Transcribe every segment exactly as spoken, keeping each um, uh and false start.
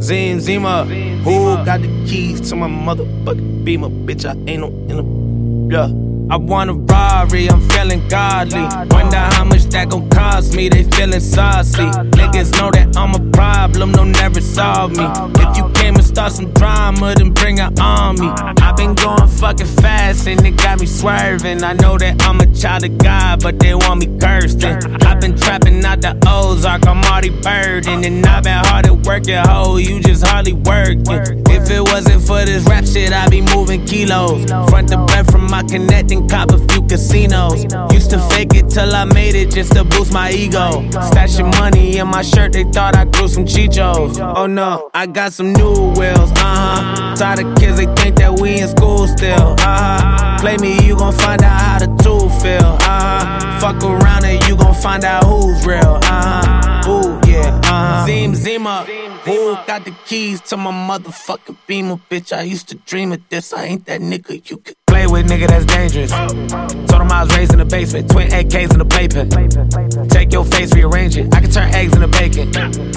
Zim Zima, who got the keys to my motherfucking Beamer? Bitch, I ain't no in a, yeah. I want a Rari, I'm feeling godly. Wonder how much that gon' cost me, they feeling saucy. Niggas know that I'm a problem, they'll never solve me. If you came and start some drama, then bring an army. I been going fucking fast and it got me swerving. I know that I'm a child of God, but they want me cursed. I been trapping out the Ozark, I'm already burdened. And I been hard at working, ho, you just hardly working. If it wasn't for this rap shit, I'd be moving kilos. Front to back from my connecting, cop a few casinos. Used to fake it till I made it just to boost my ego. Stashing money in my shirt, they thought I grew some chichos. Oh no, I got some new wheels, uh-huh. Tired of kids, they think that we in school still, uh-huh. Play me, you gon' find out how the two feel, uh-huh. Fuck around and you gon' find out who's real, uh-huh. Ooh, yeah, uh-huh. Zim Zima, who got the keys to my motherfucking Beamer? Bitch, I used to dream of this, I ain't that nigga you could play with, nigga, that's dangerous. Told him I was raised in the basement, twin A Ks in the playpen. Take your face, rearrange it, I can turn eggs into bacon.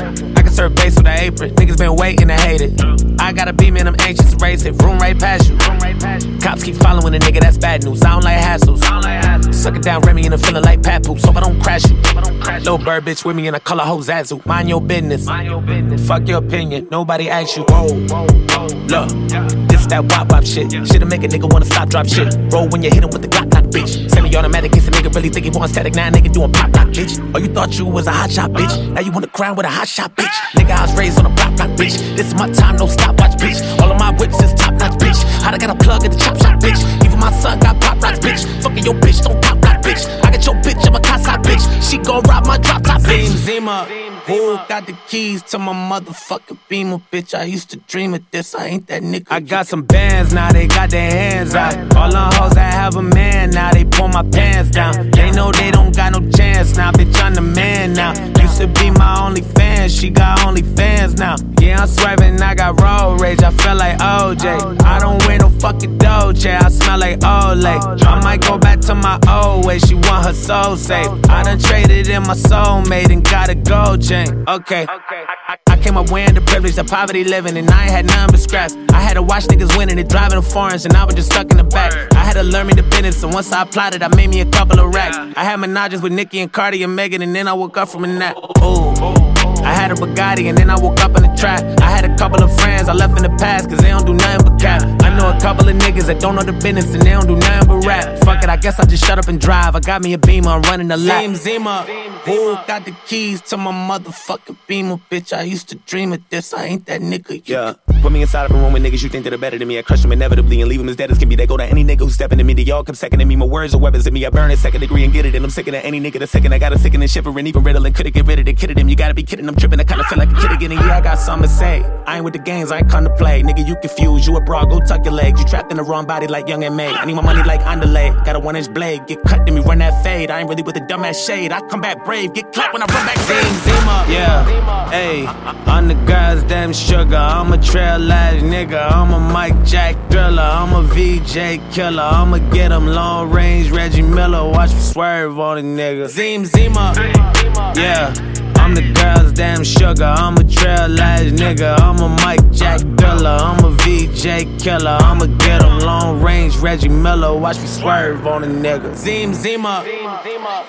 I can serve base with an apron, niggas been waiting to hate it. I got a beam and I'm anxious to race it, room right past you. Cops keep following a nigga, that's bad news, I don't like hassles. Suck it down Remy and I'm feeling like Papoose, hope I don't crash you. Little bird bitch with me and I call her hoe Zazu, mind your business. Fuck your opinion, nobody asks you. Whoa, look, this that wop wop shit. Shit'll make a nigga wanna stop, drop shit. Roll when you hit him with the Glock, Glock, bitch. Semi-automatic, case a nigga really think he want static. Now nigga doing pop, lock, bitch. Oh, you thought you was a hot shot, bitch. Now you on the ground with a hot shot, bitch. Nigga, I was raised on a block, block, bitch. This is my time, no stopwatch, bitch. All of my whips is top notch, bitch. How I got a plug at the chop shop, bitch. Even my son got pop rocks, bitch. Fucking your bitch, don't top lock, bitch. I got your bitch, I'm a casa, bitch. She gon' rob my drop top, bitch. Zim Zima, who got the keys to my motherfucking Beamer? Bitch, I used to dream of this, I ain't that nigga. I got some bands now, they got their hands out. All the hoes that have a man now, they pull my pants down. They know they don't got no chance now, bitch, I'm the man now. Used to be my only fan, she got only fans now. Yeah, I'm swerving, I got road rage, I feel like O J. I don't wear no fucking Dolce, I smell like Olay. I might go back to my old way, she want her soul safe. I done traded in my soulmate and got a gold chain. Okay, I, I came up wearing the privilege of poverty living, and I ain't had nothing but scraps. I had to watch niggas winning and driving the foreigns, and I was just stuck in the back. I had to learn me the business, and once I applied it, I made me a couple of racks. I had menages with Nicki and Cardi and Megan, and then I woke up from a nap. Ooh. I had a Bugatti and then I woke up in the trap. I had a couple of friends I left in the past, cause they don't do nothing but cap. I know a couple of niggas that don't know the business and they don't do nothing but rap. Fuck it, I guess I just shut up and drive. I got me a Beamer, I'm running the lap. Zim Zima, who got the keys to my motherfucking Beamer? Bitch, I used to dream of this, I ain't that nigga. Yeah, put me inside of a room with niggas you think that are better than me. I crush them inevitably and leave them as dead as can be. They go to any nigga who's stepping to me. They all come second to me. My words are weapons in me. I burn a second degree and get it. And I'm sicking at any nigga that's second. I got a sickin' and shivering, even riddling. Could've get rid of it, kidded him. You gotta be kidding, I'm tripping. I kinda feel like a kid again. And yeah, I got something to say. I ain't with the games, I ain't come to play. Nigga, you confused, you a broad, go tuck your legs. You trapped in the wrong body like Young and May. I need my money like underlay. Got a one inch blade, get cut, then me run that fade. I ain't really with the dumbass shade. I come back brave, get clapped when I run back. Zim Zima, yeah, hey, I'm the girl's damn sugar. I'm a trail ass nigga. I'm a Mike Jack thriller. I'm a V J killer. I'ma get him long range Reggie Miller. Watch me swerve on a nigga. Zim Zima, yeah, I'm the girl's damn sugar. I'm a trail ass nigga. I'm a Mike Jack thriller. I'm a V J killer. I'ma get him long range Reggie Miller. Watch me swerve on a nigga. Zim Zima.